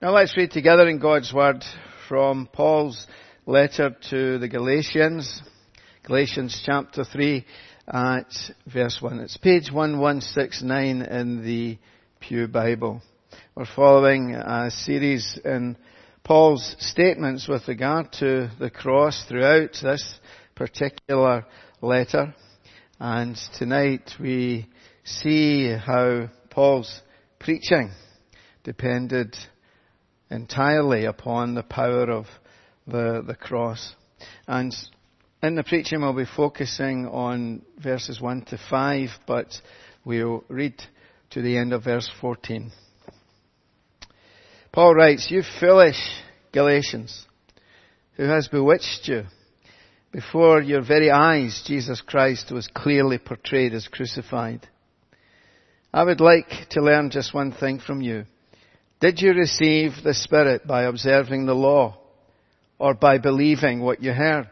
Now let's read together in God's Word from Paul's letter to the Galatians. Galatians chapter 3 at verse 1. It's page 1169 in the Pew Bible. We're following a series in Paul's statements with regard to the cross throughout this particular letter. And tonight we see how Paul's preaching depended entirely upon the power of the cross. And in the preaching we'll be focusing on verses 1 to 5, but we'll read to the end of verse 14. Paul writes, "You foolish Galatians, who has bewitched you? Before your very eyes Jesus Christ was clearly portrayed as crucified. I would like to learn just one thing from you. Did you receive the Spirit by observing the law, or by believing what you heard?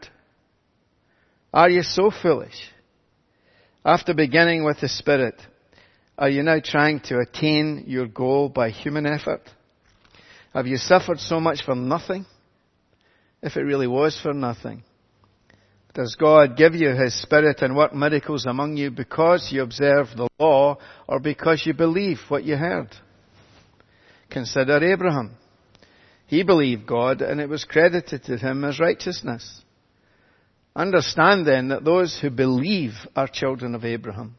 Are you so foolish? After beginning with the Spirit, are you now trying to attain your goal by human effort? Have you suffered so much for nothing? If it really was for nothing. Does God give you His Spirit and work miracles among you because you observe the law, or because you believe what you heard? Consider Abraham. He believed God, and it was credited to him as righteousness. Understand then that those who believe are children of Abraham.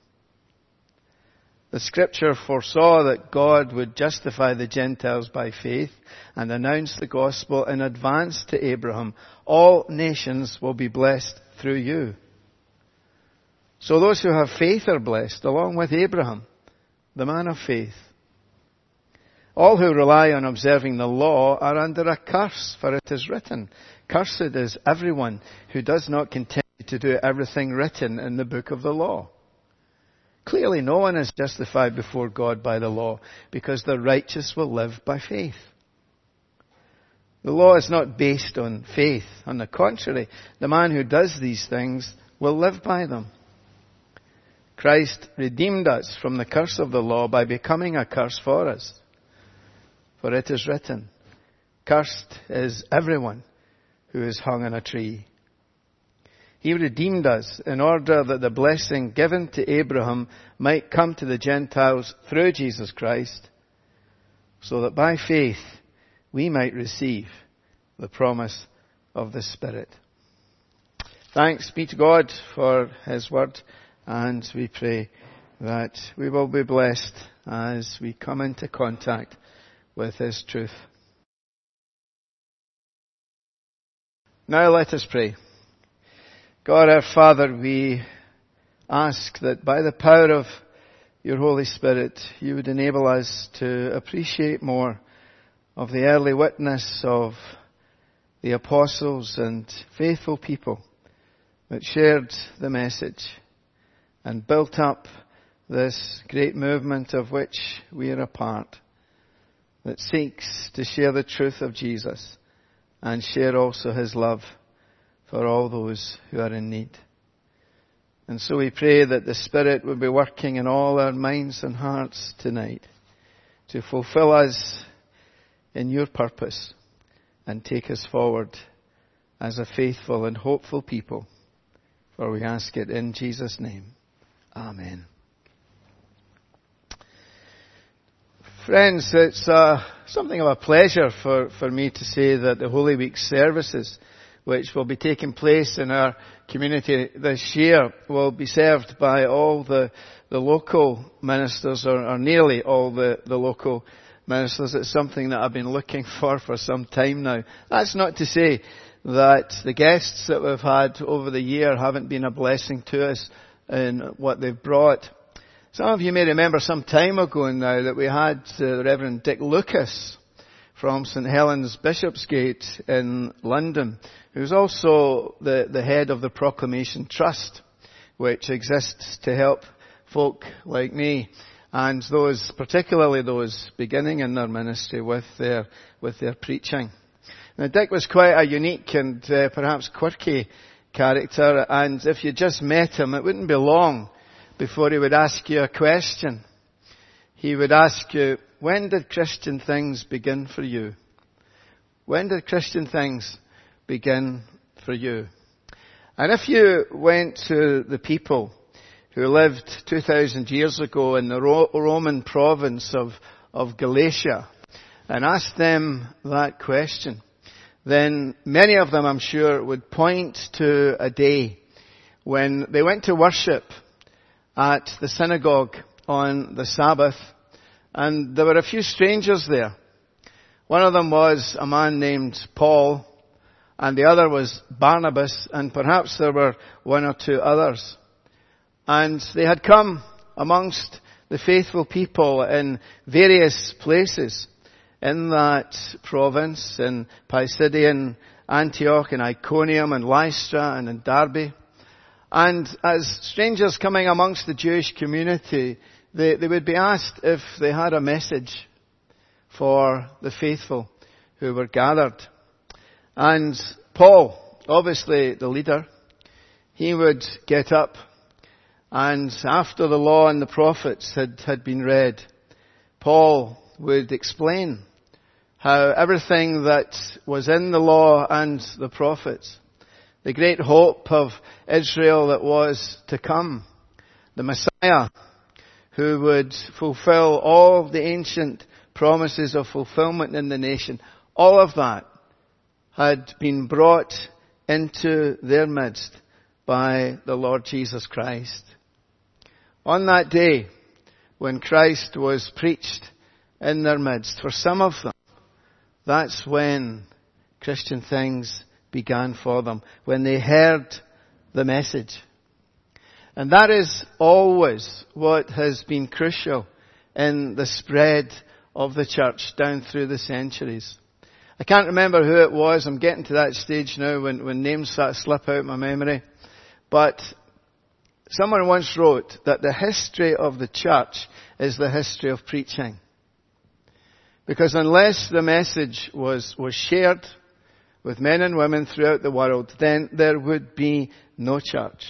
The Scripture foresaw that God would justify the Gentiles by faith and announce the gospel in advance to Abraham. All nations will be blessed through you. So those who have faith are blessed, along with Abraham, the man of faith. All who rely on observing the law are under a curse, for it is written, 'Cursed is everyone who does not continue to do everything written in the book of the law.' Clearly no one is justified before God by the law, because the righteous will live by faith. The law is not based on faith. On the contrary, the man who does these things will live by them. Christ redeemed us from the curse of the law by becoming a curse for us. For it is written, 'Cursed is everyone who is hung on a tree.' He redeemed us in order that the blessing given to Abraham might come to the Gentiles through Jesus Christ, so that by faith we might receive the promise of the Spirit." Thanks be to God for His Word, and we pray that we will be blessed as we come into contact with His truth. Now let us pray. God our Father, we ask that by the power of your Holy Spirit, you would enable us to appreciate more of the early witness of the apostles and faithful people that shared the message and built up this great movement of which we are a part, that seeks to share the truth of Jesus and share also His love for all those who are in need. And so we pray that the Spirit will be working in all our minds and hearts tonight to fulfill us in your purpose and take us forward as a faithful and hopeful people. For we ask it in Jesus' name. Amen. Friends, it's something of a pleasure for me to say that the Holy Week services, which will be taking place in our community this year, will be served by all the local ministers, or nearly all the local ministers. It's something that I've been looking for some time now. That's not to say that the guests that we've had over the year haven't been a blessing to us in what they've brought. Some of you may remember some time ago now that we had the Reverend Dick Lucas from St Helens Bishopsgate in London, who's also the head of the Proclamation Trust, which exists to help folk like me and those, particularly those beginning in their ministry with their preaching. Now, Dick was quite a unique and perhaps quirky character, and if you just met him, it wouldn't be long before he would ask you a question. he would ask you, when did Christian things begin for you? When did Christian things begin for you? And if you went to the people who lived 2,000 years ago in the Roman province of Galatia and asked them that question, then many of them, I'm sure, would point to a day when they went to worship at the synagogue on the Sabbath, and there were a few strangers there. One of them was a man named Paul, and the other was Barnabas, and perhaps there were one or two others. And they had come amongst the faithful people in various places in that province, in Pisidian Antioch, and Iconium, and Lystra, and in Derbe. And as strangers coming amongst the Jewish community, they would be asked if they had a message for the faithful who were gathered. And Paul, obviously the leader, he would get up, and after the law and the prophets had been read, Paul would explain how everything that was in the law and the prophets, the great hope of Israel that was to come, the Messiah who would fulfill all the ancient promises of fulfillment in the nation, all of that had been brought into their midst by the Lord Jesus Christ. On that day, when Christ was preached in their midst, for some of them, that's when Christian things began for them, when they heard the message. And that is always what has been crucial in the spread of the church down through the centuries. I can't remember who it was. I'm getting to that stage now when names start to slip out of my memory. But someone once wrote that the history of the church is the history of preaching. Because unless the message was shared with men and women throughout the world, then there would be no church.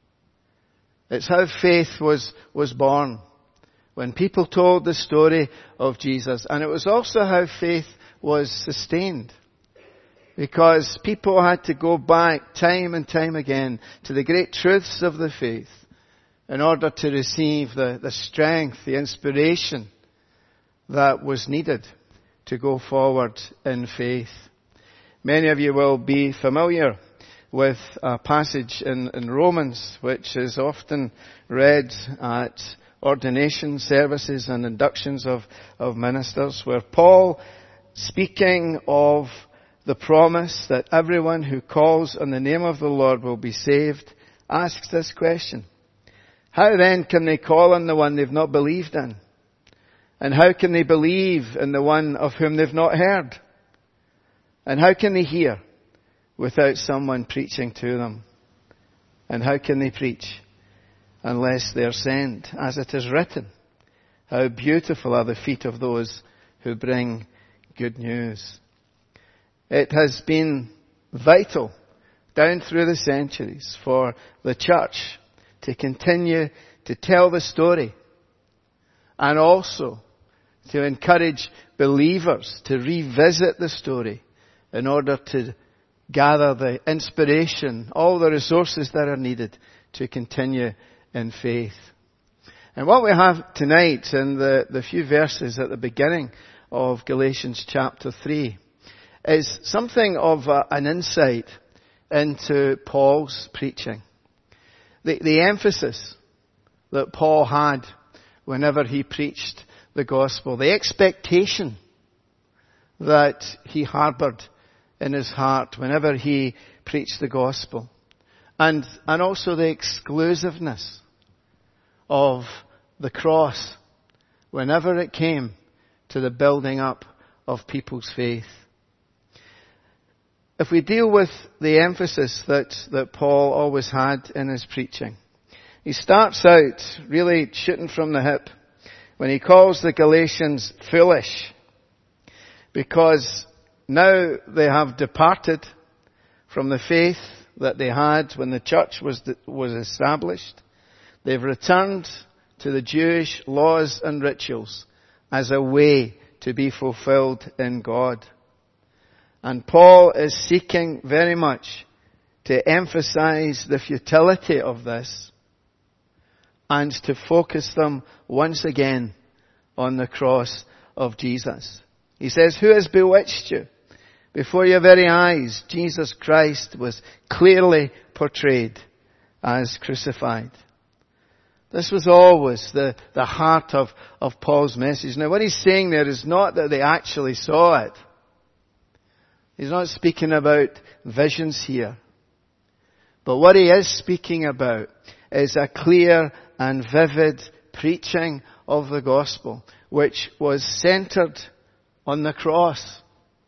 It's how faith was born, when people told the story of Jesus. And it was also how faith was sustained, because people had to go back time and time again to the great truths of the faith in order to receive the strength, the inspiration that was needed to go forward in faith. Many of you will be familiar with a passage in Romans, which is often read at ordination services and inductions of ministers, where Paul, speaking of the promise that everyone who calls on the name of the Lord will be saved, asks this question: how then can they call on the one they've not believed in? And how can they believe in the one of whom they've not heard? And how can they hear without someone preaching to them? And how can they preach unless they are sent? As it is written, how beautiful are the feet of those who bring good news. It has been vital down through the centuries for the church to continue to tell the story, and also to encourage believers to revisit the story in order to gather the inspiration, all the resources that are needed to continue in faith. And what we have tonight in the few verses at the beginning of Galatians chapter 3 is something of an insight into Paul's preaching. The emphasis that Paul had whenever he preached the gospel, the expectation that he harbored in his heart whenever he preached the gospel, and also the exclusiveness of the cross whenever it came to the building up of people's faith. If we deal with the emphasis that Paul always had in his preaching, he starts out really shooting from the hip when he calls the Galatians foolish, because now they have departed from the faith that they had when the church was established. They've returned to the Jewish laws and rituals as a way to be fulfilled in God. And Paul is seeking very much to emphasize the futility of this and to focus them once again on the cross of Jesus. He says, who has bewitched you? Before your very eyes, Jesus Christ was clearly portrayed as crucified. This was always the heart of Paul's message. Now what he's saying there is not that they actually saw it. He's not speaking about visions here. But what he is speaking about is a clear and vivid preaching of the gospel, which was centered on the cross.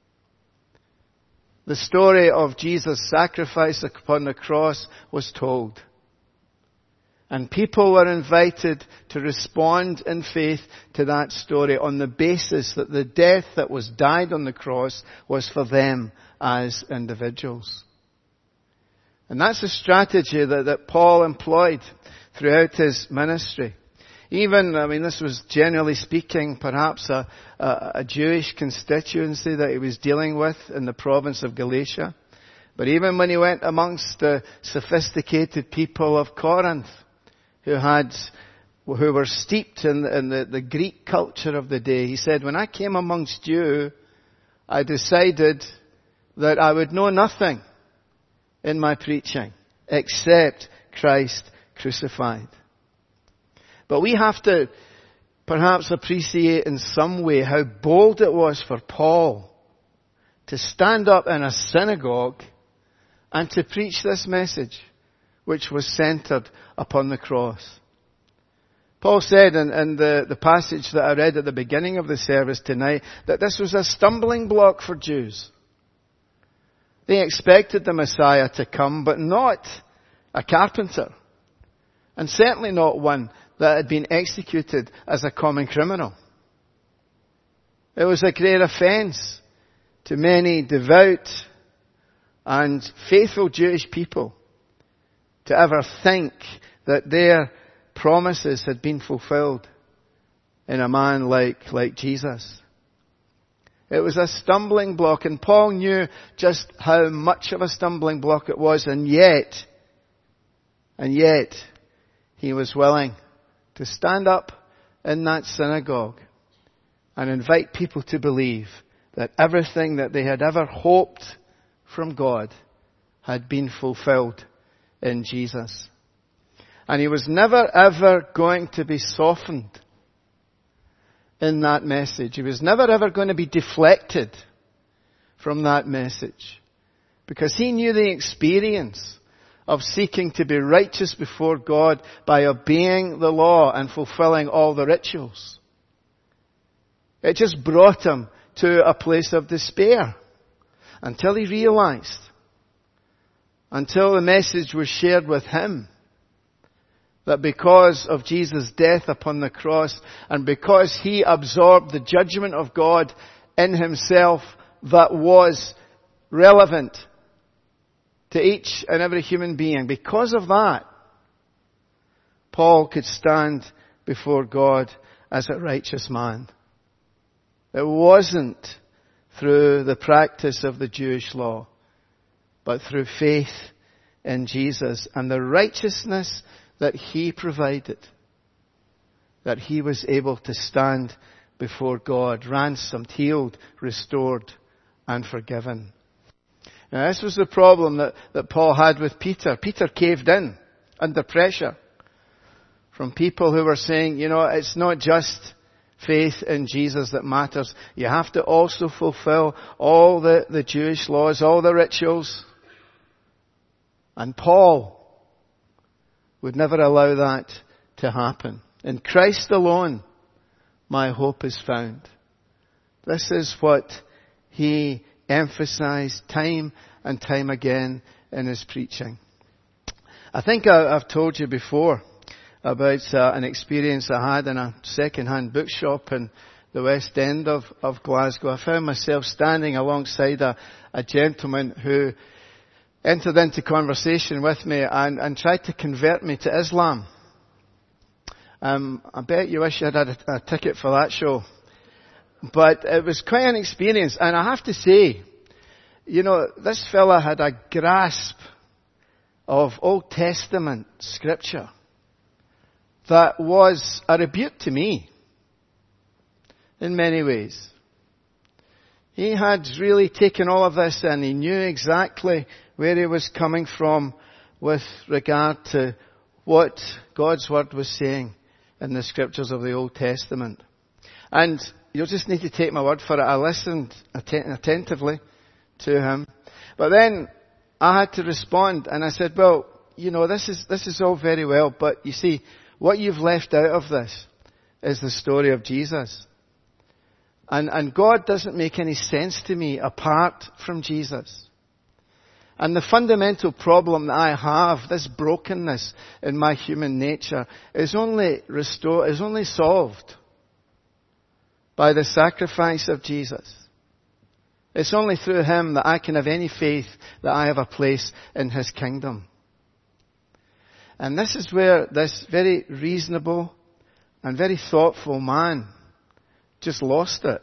The story of Jesus' sacrifice upon the cross was told. And people were invited to respond in faith to that story on the basis that the death that was died on the cross was for them as individuals. And that's a strategy that Paul employed throughout his ministry. Even, this was generally speaking perhaps a Jewish constituency that he was dealing with in the province of Galatia. But even when he went amongst the sophisticated people of Corinth, who were steeped in the Greek culture of the day, he said, when I came amongst you, I decided that I would know nothing in my preaching except Christ crucified. But we have to perhaps appreciate in some way how bold it was for Paul to stand up in a synagogue and to preach this message, which was centered upon the cross. Paul said in the passage that I read at the beginning of the service tonight that this was a stumbling block for Jews. They expected the Messiah to come, but not a carpenter. And certainly not one that had been executed as a common criminal. It was a great offense to many devout and faithful Jewish people to ever think that their promises had been fulfilled in a man like Jesus. It was a stumbling block, and Paul knew just how much of a stumbling block it was, and yet he was willing to stand up in that synagogue and invite people to believe that everything that they had ever hoped from God had been fulfilled in Jesus. And he was never ever going to be softened in that message. He was never ever going to be deflected from that message. Because he knew the experience of seeking to be righteous before God by obeying the law and fulfilling all the rituals. It just brought him to a place of despair until he realized, until the message was shared with him, that because of Jesus' death upon the cross and because he absorbed the judgment of God in himself that was relevant to each and every human being, because of that, Paul could stand before God as a righteous man. It wasn't through the practice of the Jewish law, but through faith in Jesus and the righteousness that he provided, that he was able to stand before God, ransomed, healed, restored, and forgiven. Now this was the problem that Paul had with Peter. Peter caved in under pressure from people who were saying, it's not just faith in Jesus that matters. You have to also fulfill all the Jewish laws, all the rituals. And Paul would never allow that to happen. In Christ alone, my hope is found. This is what he emphasized time and time again in his preaching. I think I've told you before about an experience I had in a second-hand bookshop in the West End of Glasgow. I found myself standing alongside a gentleman who entered into conversation with me and tried to convert me to Islam. I bet you wish you had a ticket for that show. But it was quite an experience. And I have to say, this fella had a grasp of Old Testament scripture that was a rebuke to me in many ways. He had really taken all of this and he knew exactly where he was coming from with regard to what God's Word was saying in the scriptures of the Old Testament. And you'll just need to take my word for it. I listened attentively to him. But then I had to respond and I said, well, this is all very well, but you see, what you've left out of this is the story of Jesus. And God doesn't make any sense to me apart from Jesus. And the fundamental problem that I have, this brokenness in my human nature, is only solved by the sacrifice of Jesus. It's only through Him that I can have any faith that I have a place in His kingdom. And this is where this very reasonable and very thoughtful man just lost it.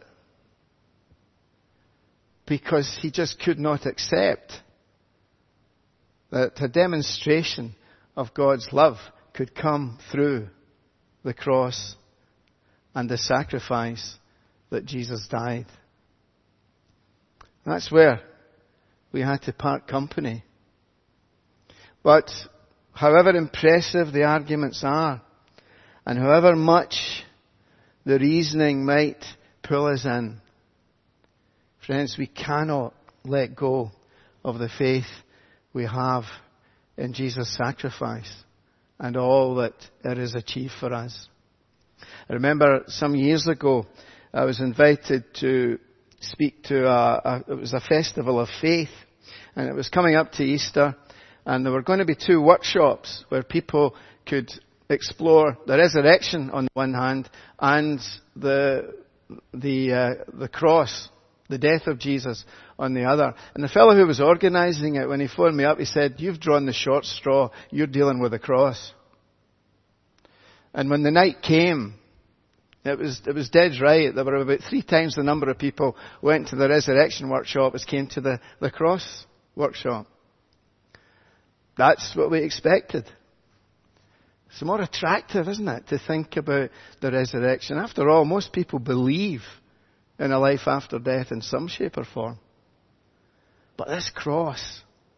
Because he just could not accept that a demonstration of God's love could come through the cross and the sacrifice that Jesus died. That's where we had to part company. But however impressive the arguments are, and however much the reasoning might pull us in, friends, we cannot let go of the faith we have in Jesus' sacrifice and all that it has achieved for us. I remember some years ago, I was invited to speak to it was a festival of faith, and it was coming up to Easter, and there were going to be 2 workshops where people could explore the resurrection on the one hand and the cross, the death of Jesus on the other. And the fellow who was organising it, when he phoned me up, he said, "You've drawn the short straw. You're dealing with the cross." And when the night came, it was dead right. There were about 3 times the number of people went to the resurrection workshop as came to the cross workshop. That's what we expected. It's more attractive, isn't it, to think about the resurrection. After all, most people believe in a life after death in some shape or form. But this cross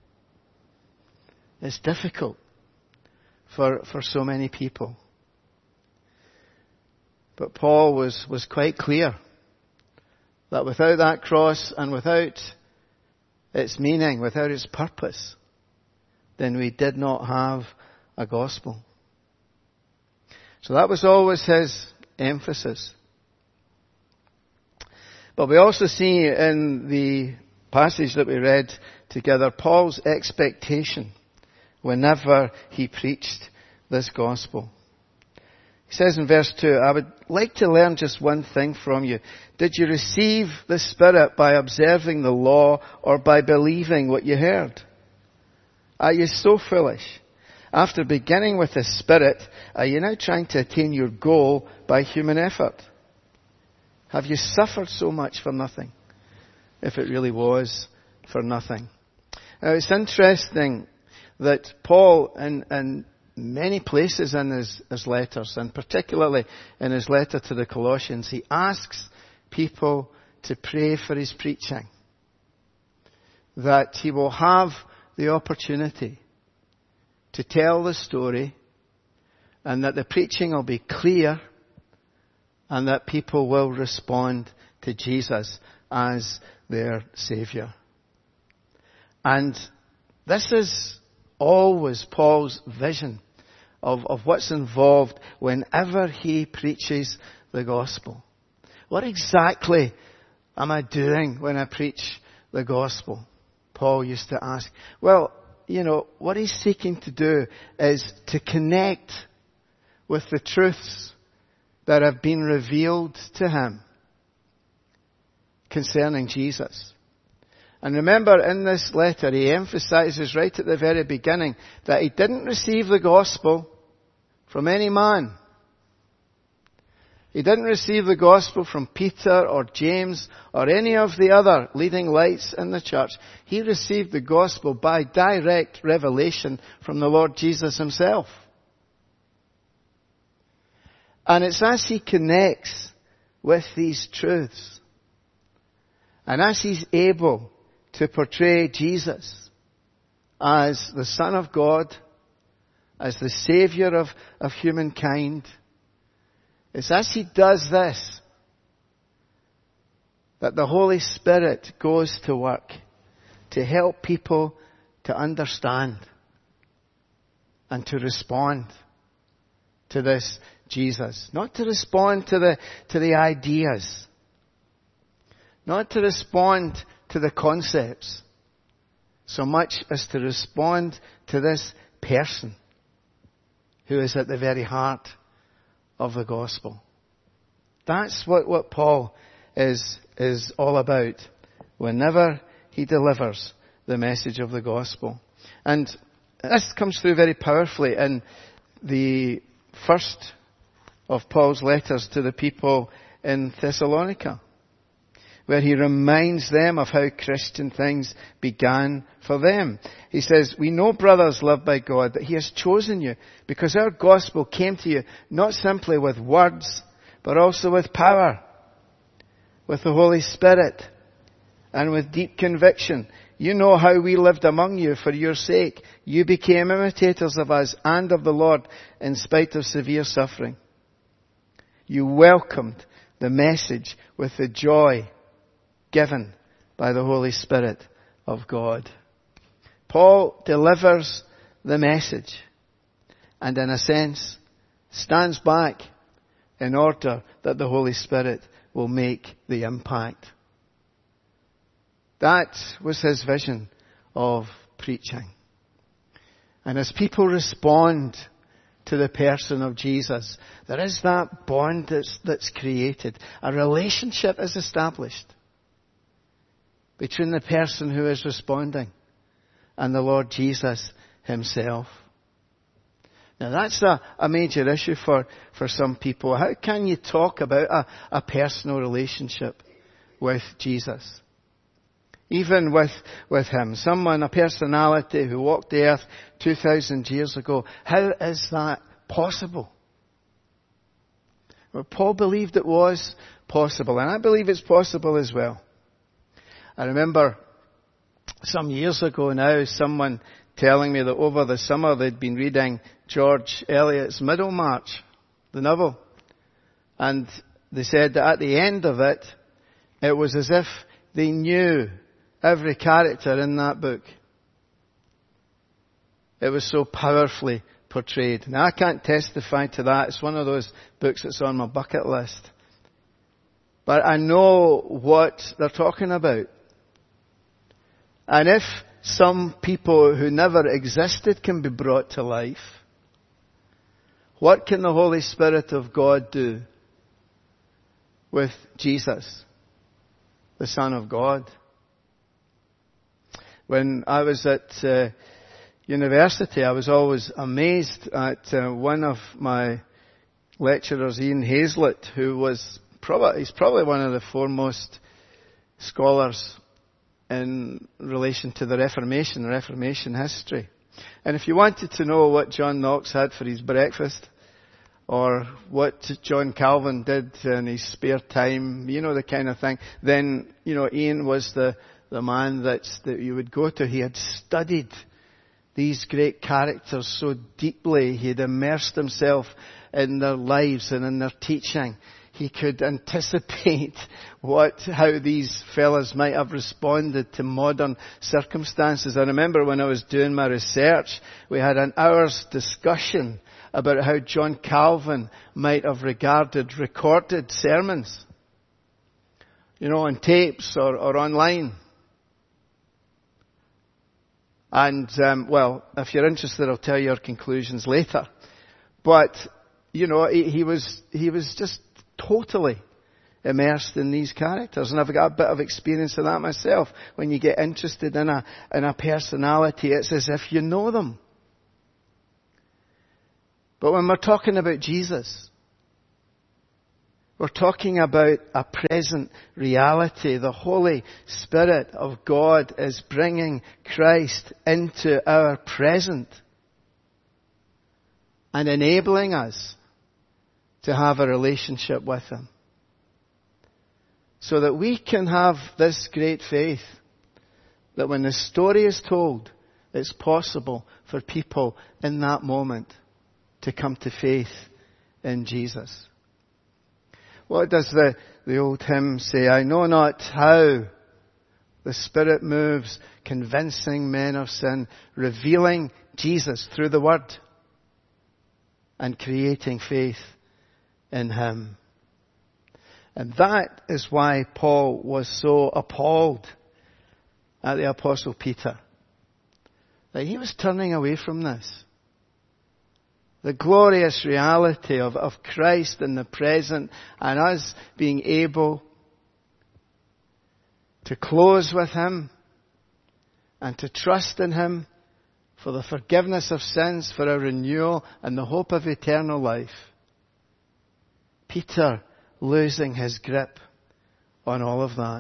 is difficult for so many people. But Paul was quite clear that without that cross and without its meaning, without its purpose, then we did not have a gospel. So that was always his emphasis. But we also see in the passage that we read together Paul's expectation whenever he preached this gospel. He says in verse 2, "I would like to learn just one thing from you. Did you receive the Spirit by observing the law or by believing what you heard? Are you so foolish? After beginning with the Spirit, are you now trying to attain your goal by human effort? Have you suffered so much for nothing, if it really was for nothing?" Now it's interesting that Paul, in many places in his letters, and particularly in his letter to the Colossians, he asks people to pray for his preaching, that he will have the opportunity to tell the story, and that the preaching will be clear, and that people will respond to Jesus as their Saviour. And this is always Paul's vision of what's involved whenever he preaches the gospel. What exactly am I doing when I preach the gospel? Paul used to ask. Well, what he's seeking to do is to connect with the truths that have been revealed to him concerning Jesus. And remember, in this letter, he emphasizes right at the very beginning that he didn't receive the gospel from any man. He didn't receive the gospel from Peter or James or any of the other leading lights in the church. He received the gospel by direct revelation from the Lord Jesus himself. And it's as he connects with these truths, and as he's able to portray Jesus as the Son of God, as the Saviour of humankind, it's as he does this that the Holy Spirit goes to work to help people to understand and to respond to this Jesus. Not to respond to the ideas. Not to respond to the concepts. So much as to respond to this person who is at the very heart of the gospel. That's what Paul is all about whenever he delivers the message of the gospel. And this comes through very powerfully in the first of Paul's letters to the people in Thessalonica, where he reminds them of how Christian things began for them. He says, "We know, brothers loved by God, that he has chosen you because our gospel came to you not simply with words, but also with power, with the Holy Spirit, and with deep conviction. You know how we lived among you for your sake. You became imitators of us and of the Lord in spite of severe suffering. You welcomed the message with the joy given by the Holy Spirit of God." Paul delivers the message and in a sense stands back in order that the Holy Spirit will make the impact. That was his vision of preaching. And as people respond to the person of Jesus, there is that bond that's created. A relationship is established between the person who is responding and the Lord Jesus himself. Now that's a major issue for some people. How can you talk about a personal relationship with Jesus? Even with him. Someone, a personality who walked the earth 2,000 years ago. How is that possible? Well, Paul believed it was possible, and I believe it's possible as well. I remember some years ago now, someone telling me that over the summer they'd been reading George Eliot's Middlemarch, the novel. And they said that at the end of it, it was as if they knew every character in that book. It was so powerfully portrayed. Now I can't testify to that. It's one of those books that's on my bucket list. But I know what they're talking about. And if some people who never existed can be brought to life, what can the Holy Spirit of God do with Jesus, the Son of God? When I was at university, I was always amazed at one of my lecturers, Ian Hazlitt, who he's probably one of the foremost scholars in relation to the Reformation history. And if you wanted to know what John Knox had for his breakfast, or what John Calvin did in his spare time, the kind of thing, then, Ian was the man that you would go to. He had studied these great characters so deeply. He had immersed himself in their lives and in their teaching. He could anticipate how these fellas might have responded to modern circumstances. I remember when I was doing my research, we had an hour's discussion about how John Calvin might have regarded recorded sermons, on tapes or online. And, if you're interested, I'll tell you our conclusions later. But, he was just totally immersed in these characters. And I've got a bit of experience of that myself. When you get interested in a personality, it's as if you know them. But when we're talking about Jesus, We're talking about a present reality. The Holy Spirit of God is bringing Christ into our present and enabling us to have a relationship with Him, so that we can have this great faith that when the story is told, it's possible for people in that moment to come to faith in Jesus. What does the old hymn say? I know not how the Spirit moves, convincing men of sin, revealing Jesus through the Word, and creating faith in Him. And that is why Paul was so appalled at the Apostle Peter, that he was turning away from this. The glorious reality of Christ in the present and us being able to close with Him and to trust in Him for the forgiveness of sins, for our renewal and the hope of eternal life. Peter losing his grip on all of that.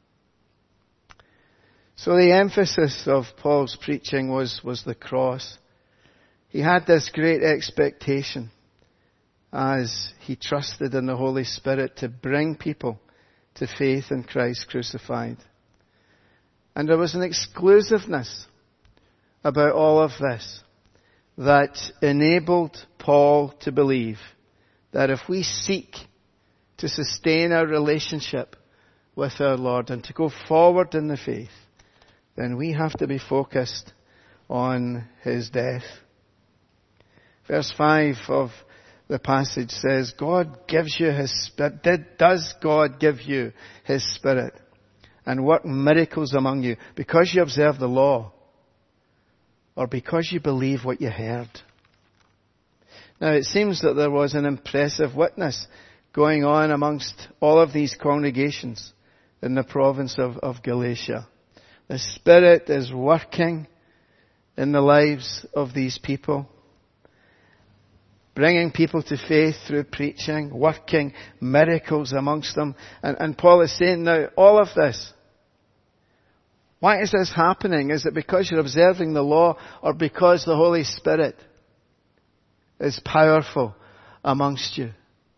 So the emphasis of Paul's preaching was the cross. He had this great expectation as he trusted in the Holy Spirit to bring people to faith in Christ crucified. And there was an exclusiveness about all of this that enabled Paul to believe that if we seek to sustain our relationship with our Lord and to go forward in the faith, then we have to be focused on His death. Verse 5 of the passage says, God gives you His Spirit. Does God give you His Spirit and work miracles among you because you observe the law or because you believe what you heard? Now it seems that there was an impressive witness going on amongst all of these congregations in the province of Galatia. The Spirit is working in the lives of these people, bringing people to faith through preaching, working miracles amongst them. And Paul is saying now, all of this, why is this happening? Is it because you're observing the law or because the Holy Spirit is powerful amongst you?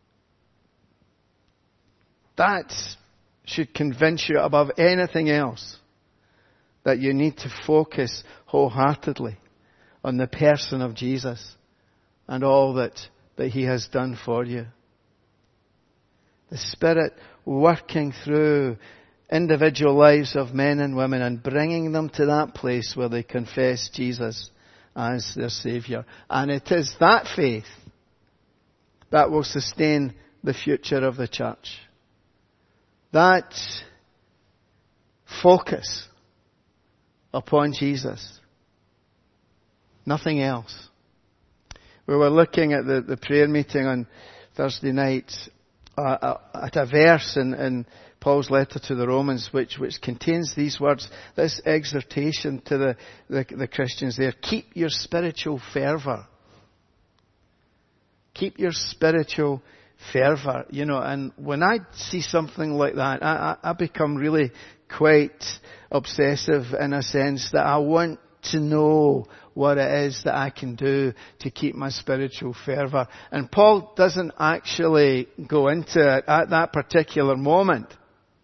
That should convince you above anything else that you need to focus wholeheartedly on the person of Jesus and all that He has done for you. The Spirit working through individual lives of men and women and bringing them to that place where they confess Jesus as their Saviour. And it is that faith that will sustain the future of the church. That focus upon Jesus. Nothing else. We were looking at the prayer meeting on Thursday night at a verse in Paul's letter to the Romans which contains these words, this exhortation to the Christians there. Keep your spiritual fervour. Keep your spiritual fervour. You know, and when I see something like that, I become really quite obsessive in a sense that I want to know what it is that I can do to keep my spiritual fervour. And Paul doesn't actually go into it at that particular moment.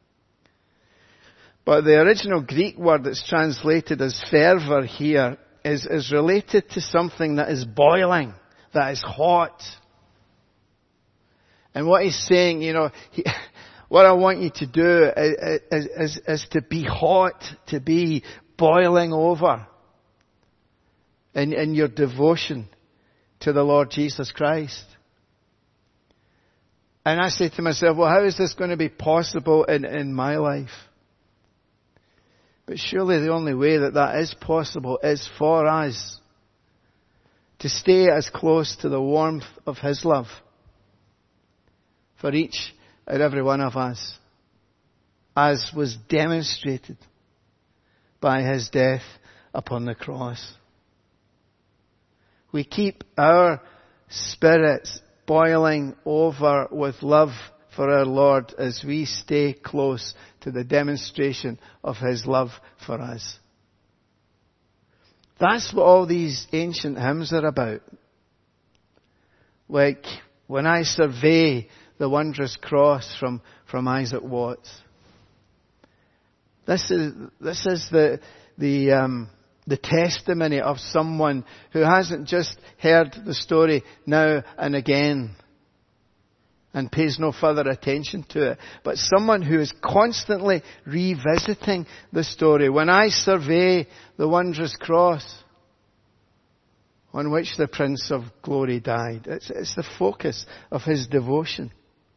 But the original Greek word that's translated as fervour here is related to something that is boiling, that is hot. And what he's saying, you know, what I want you to do is to be hot, to be boiling over in your devotion to the Lord Jesus Christ. And I say to myself, well, how is this going to be possible in my life? But surely the only way that is possible is for us to stay as close to the warmth of His love for each and every one of us, as was demonstrated by His death upon the cross. We keep our spirits boiling over with love for our Lord as we stay close to the demonstration of His love for us. That's what all these ancient hymns are about. Like when I survey the wondrous cross from Isaac Watts. This is the testimony of someone who hasn't just heard the story now and again and pays no further attention to it, but someone who is constantly revisiting the story. When I survey the wondrous cross on which the Prince of Glory died, it's the focus of his devotion.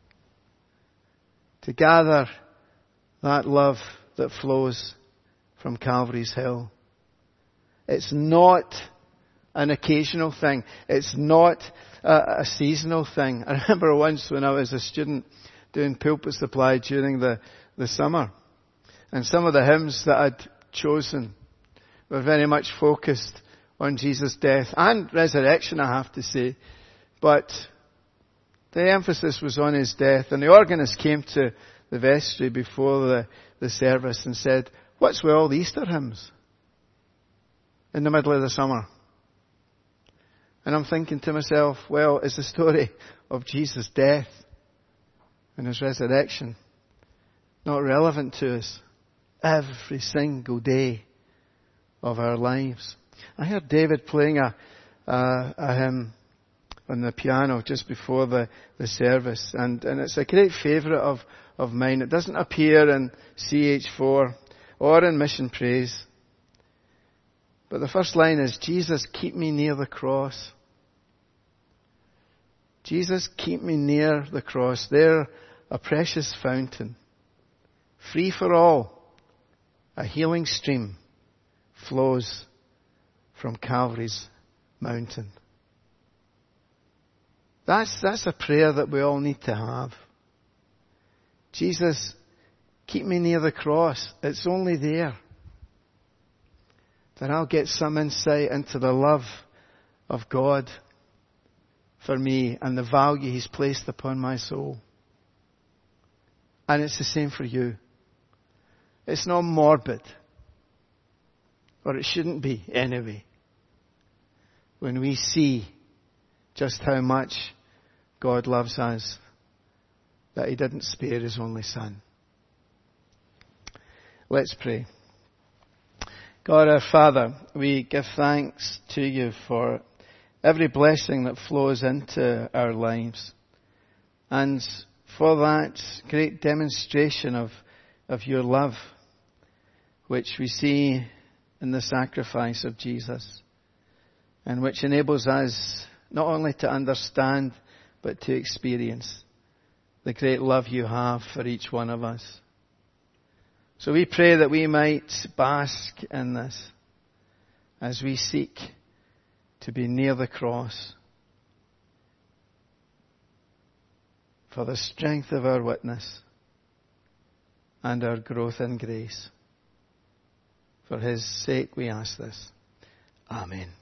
To gather that love that flows from Calvary's Hill. It's not an occasional thing. It's not a seasonal thing. I remember once when I was a student doing pulpit supply during the summer. And some of the hymns that I'd chosen were very much focused on Jesus' death and resurrection, I have to say. But the emphasis was on His death. And the organist came to the vestry before the service and said, "What's with all the Easter hymns in the middle of the summer?" And I'm thinking to myself, well, is the story of Jesus' death and His resurrection not relevant to us every single day of our lives? I heard David playing a hymn on the piano just before the service, and it's a great favourite of mine. It doesn't appear in CH4 or in Mission Praise. But the first line is, "Jesus, keep me near the cross." Jesus, keep me near the cross. There, a precious fountain, free for all, a healing stream flows from Calvary's mountain. That's a prayer that we all need to have. Jesus, keep me near the cross. It's only there that I'll get some insight into the love of God for me and the value He's placed upon my soul. And it's the same for you. It's not morbid, or it shouldn't be anyway, when we see just how much God loves us, that He didn't spare His only Son. Let's pray. God our Father, we give thanks to You for every blessing that flows into our lives, and for that great demonstration of Your love, which we see in the sacrifice of Jesus, and which enables us not only to understand but to experience the great love You have for each one of us. So we pray that we might bask in this as we seek to be near the cross for the strength of our witness and our growth in grace. For His sake we ask this. Amen.